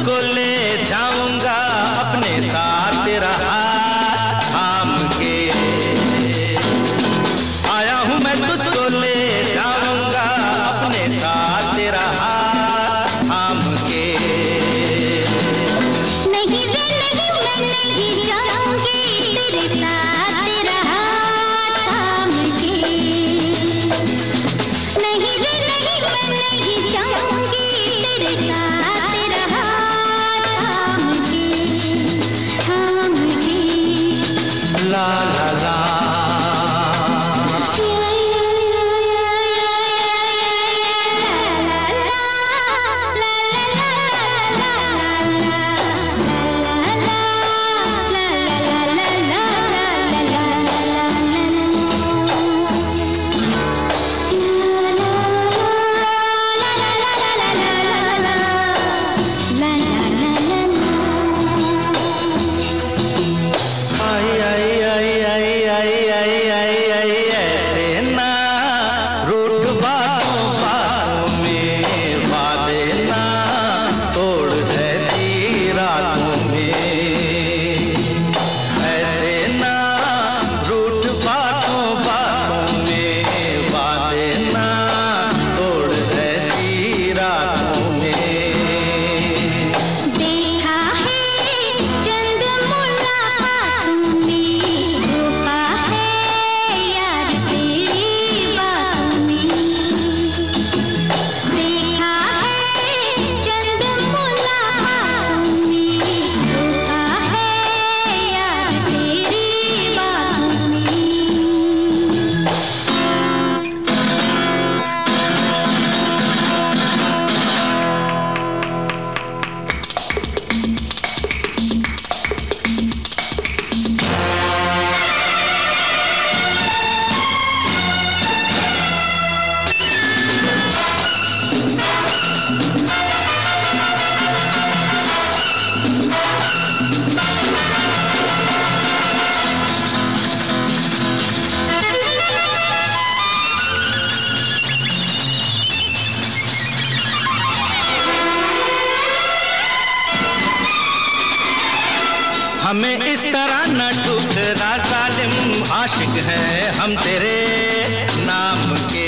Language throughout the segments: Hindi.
तुझको ले जाऊंगा अपने साथ, तेरा हाथ थाम के। आया हूँ मैं तुझको ले जाऊंगा अपने साथ, तेरा हाथ थाम के। नहीं रे नहीं, मैं नहीं जाऊंगी तेरे साथ, तेरा हाथ थाम के। नहीं रे नहीं, मैं नहीं जाऊंगी तेरे साथ, तेरा हाथ थाम के। ला ला ला हमें इस तरह न ठुकरा जालिम, आशिक हैं हम तेरे नाम के।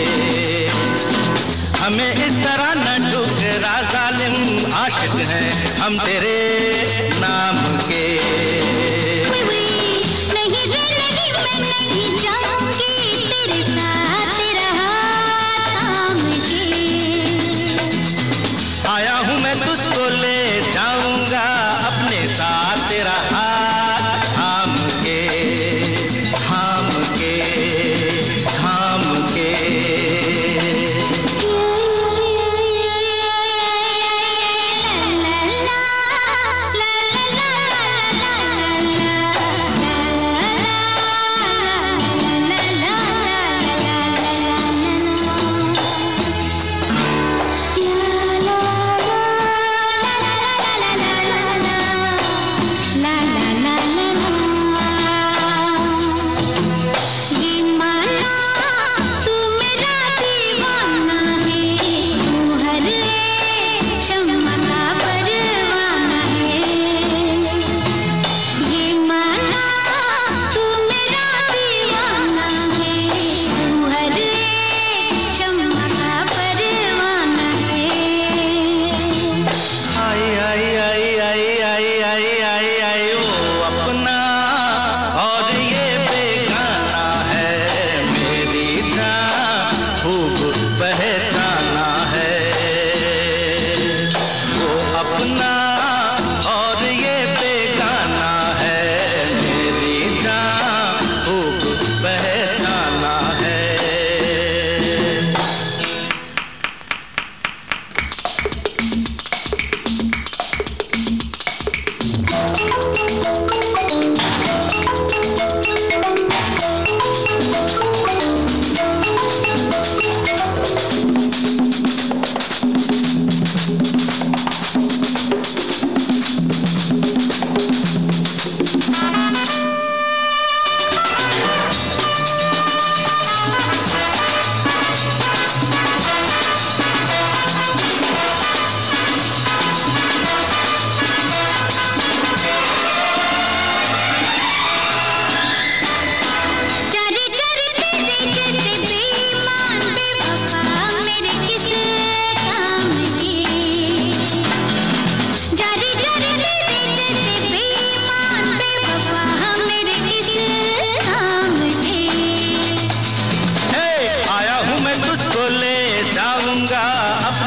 हमें इस तरह न ठुकरा जालिम, आशिक हैं हम तेरे नाम के। नहीं रे नहीं, मैं नहीं जाऊंगी तेरे साथ, तेरा हाथ थाम के। आया हूँ मैं तुझको ले जाऊंगा अपने साथ, तेरा हाथ थाम के, थाम के, थाम के। ला ला ला ला ला ला ला ला ला।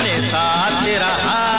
अपने साथ तेरा हाथ